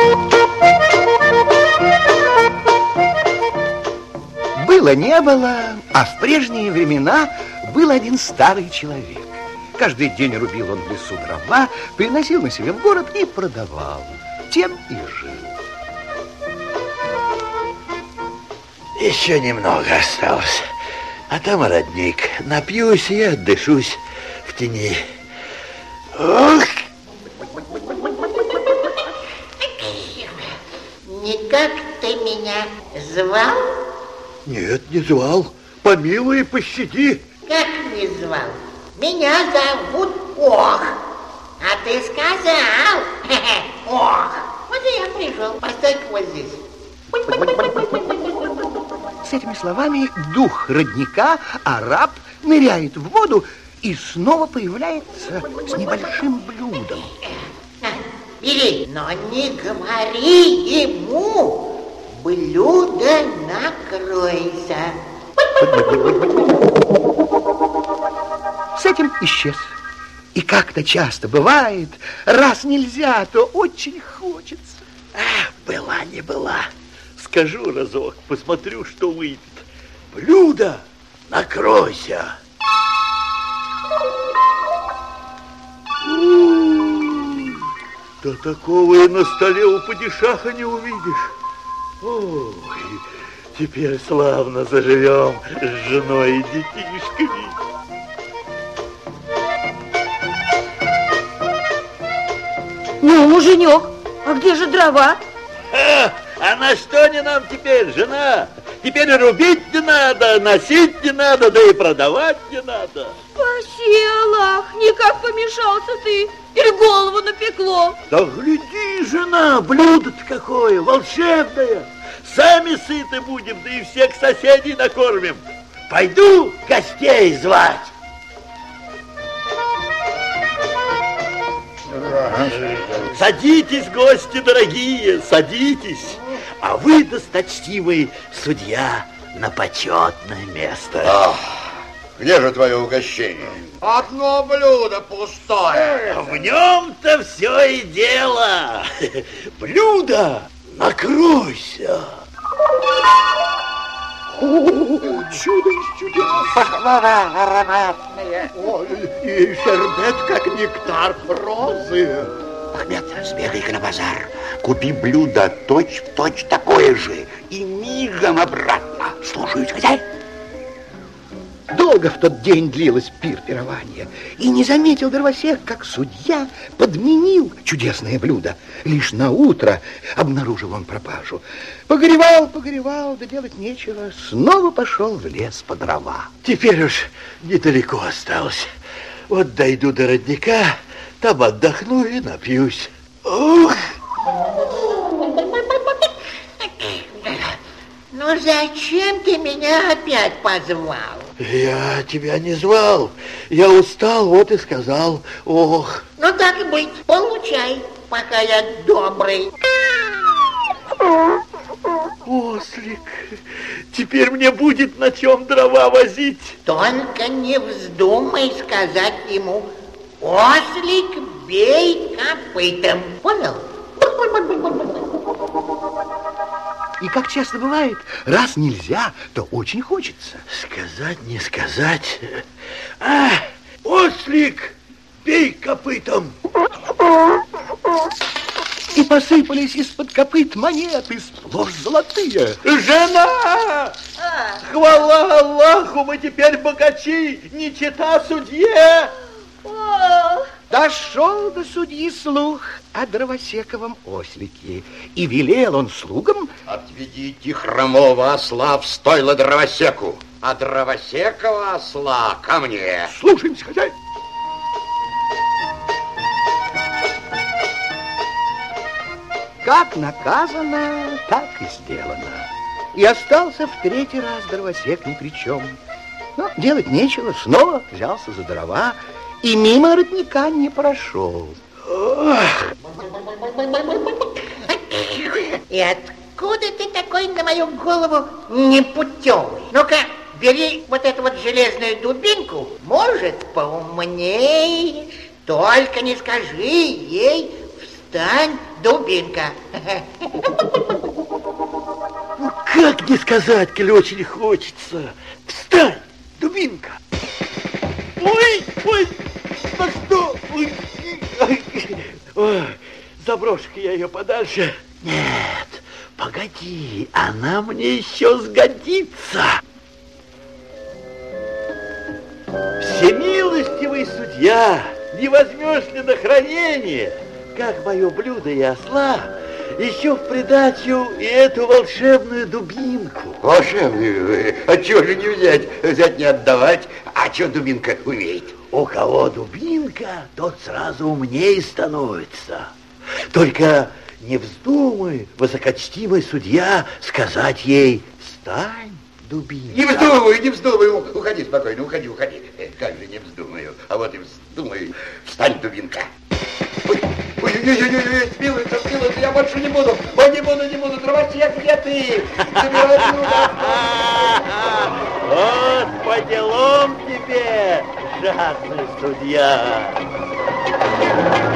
Было не было, а в прежние времена был один старый человек. Каждый день рубил он в лесу дрова, приносил на себе в город и продавал. Тем и жил. Еще немного осталось, а там родник. Напьюсь и отдышусь в тени. Ох! Никак ты меня звал? Нет, не звал. Помилуй и пощади. Как не звал? Меня зовут Ох. А ты сказал, Ох. Вот и я пришел. Постой-ка вот здесь. С этими словами дух родника, араб, ныряет в воду и снова появляется с небольшим блюдом. Бери, но не говори ему, блюдо накройся. С этим исчез. И как-то часто бывает, раз нельзя, то очень хочется. Ах, была не была. Скажу разок, посмотрю, что выйдет. Блюдо, накройся. Да такого и на столе у падишаха не увидишь. Ой, теперь славно заживем с женой и детишками. Ну, муженек, а где же дрова? А на что не нам теперь, жена? Теперь и рубить не надо, носить не надо, да и продавать не надо. Спаси, Аллах, никак помешался ты, или голову напекло. Да гляди, жена, блюдо-то какое, волшебное. Сами сыты будем, да и всех соседей накормим. Пойду гостей звать. Садитесь, гости дорогие, садитесь. А вы, досточтимый судья, на почетное место. Где же твое угощение? Одно блюдо пустое. В нем-то все и дело. Блюдо, накройся. Чудо из чудес. Пахлава ароматная. Ой, и шербет, как нектар розы. Ахмед, сбегай-ка на базар. Купи блюдо точь-в-точь такое же. И мигом обратно. Слушаюсь, хозяин. Долго в тот день длилось пирование, и не заметил дровосек, как судья подменил чудесное блюдо. Лишь на утро обнаружил он пропажу. Погоревал, да делать нечего, снова пошел в лес по дрова. Теперь уж недалеко осталось. Вот дойду до родника, там отдохну и напьюсь. Ух! Ну зачем ты меня опять позвал? Я тебя не звал. Я устал, вот и сказал. Ох. Ну так и быть, получай, пока я добрый. Ослик, теперь мне будет на чем дрова возить. Только не вздумай сказать ему: ослик, бей копытом. Понял? И как часто бывает, раз нельзя, то очень хочется. Сказать, не сказать. Ослик, бей копытом. И посыпались из-под копыт монеты, сплошь золотые. Жена! Хвала Аллаху, мы теперь богачи, не чета судье. Дошел до судьи слух о дровосековом ослике, и велел он слугам: отведите хромого осла в стойло дровосеку, а дровосекого осла ко мне. Слушаемся, хозяин. Как наказано, так и сделано. И остался в третий раз дровосек ни при чем. Но делать нечего, снова взялся за дрова и мимо родника не прошел. И откуда ты такой на мою голову непутевый? Ну-ка, бери вот эту вот железную дубинку, может, поумнеешь. Только не скажи ей в Встань, дубинка. Ну, как не сказать, коли очень хочется. Встань, дубинка. Ой, на что? Ой, заброшу-ка я ее подальше. Нет, погоди, она мне еще сгодится. Всемилостивый судья, не возьмешь ли на хранение, как мое блюдо и осла, еще в придачу и эту волшебную дубинку? Волшебную? Отчего же не взять? Взять не отдавать. А что дубинка умеет? У кого дубинка, тот сразу умнее становится. Только не вздумай, высокочтимый судья, сказать ей: встань, дубинка. Не вздумаю. Уходи спокойно, уходи. Как же не вздумаю? А вот и вздумаю. Встань, дубинка. Ой, смилуйся, я больше не буду. Ой, не буду. Дровосек, где ты? Забирай блюдо. Вот по делам тебе, жадный судья.